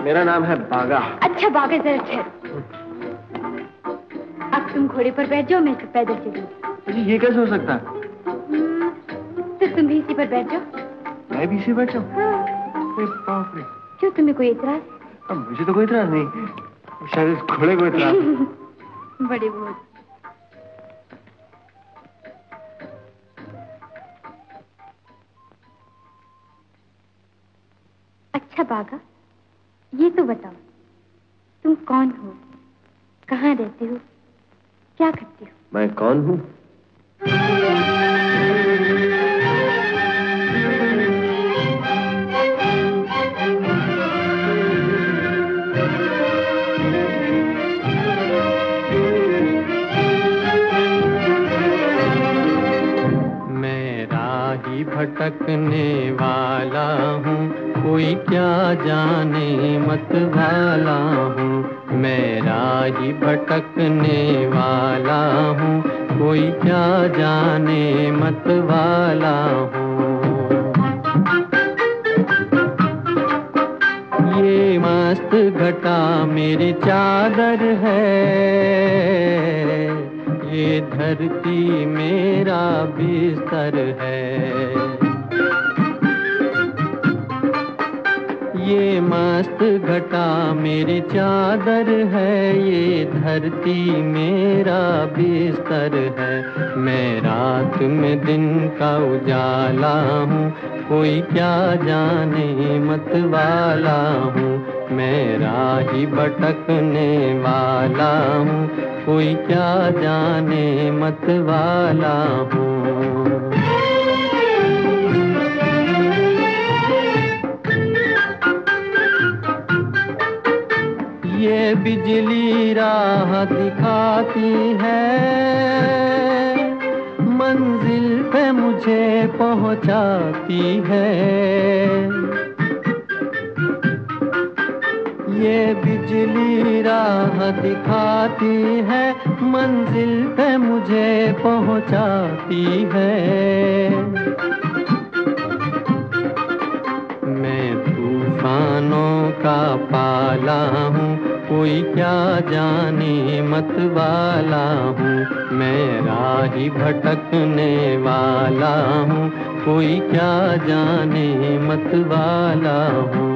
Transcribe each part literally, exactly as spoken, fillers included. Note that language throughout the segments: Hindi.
मेरा नाम है बागा। अच्छा बागा, जरा ठहरो। अब तुम घोड़े पर बैठ जाओ, मैं फिर पैदल चलूंगी। जी ये कैसे हो सकता है? तो तुम भी इसी पर बैठ जाओ। मैं भी इसी बैठ जाऊँ? हाँ। बाप रे। क्यों, तुम्हें कोई इतराज? अब मुझे तो कोई इतराज नहीं, शायद इस घोड़े को इतराज। बड़े बहुत। अच्छा बागा, ये तो बताओ, तुम कौन हो, कहाँ रहते हो, क्या करते हो? मैं कौन हूँ? भटकने वाला हूँ, कोई क्या जाने मत वाला हूँ। मैं राही भटकने वाला हूँ, कोई क्या जाने मत वाला हूँ। ये मस्त घटा मेरी चादर है, ये धरती मेरा बिस्तर है। ये मस्त घटा मेरी चादर है, ये धरती मेरा बिस्तर है। मैं रात में दिन का उजाला हूँ, कोई क्या जाने मत वाला हूँ। मैं राही भटकने वाला हूँ, कोई क्या जाने मत वाला हूँ। ये बिजली राह दिखाती है, मंजिल पे मुझे पहुंचाती है। ये बिजली राह दिखाती है, मंजिल पे मुझे पहुंचाती है। मैं तूफानों का पाला हूँ, कोई क्या जाने मत वाला हूँ। मैं राही भटकने वाला हूँ, कोई क्या जाने मत वाला हूँ।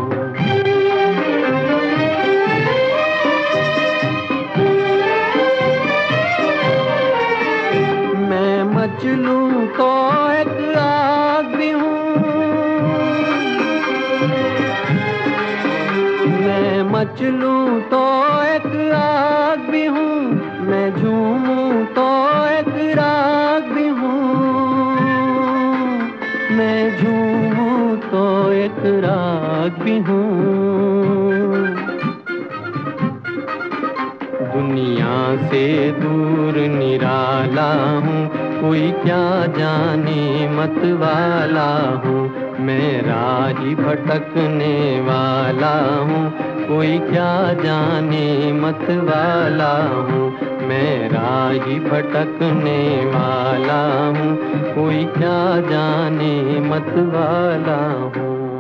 मैं मजनू को एक आग भी हूँ, मैं मचलूं तो एक आग भी हूँ, मैं झूमूं तो एक राग भी हूँ, मैं झूमूं तो एक राग भी हूँ। दुनिया से दूर निराला हूँ, कोई क्या जाने मत वाला हूँ। मैं राही भटकने वाला हूँ, कोई क्या जाने मत वाला हूँ। मैं राही भटकने वाला हूँ, कोई क्या जाने मत वाला हूँ।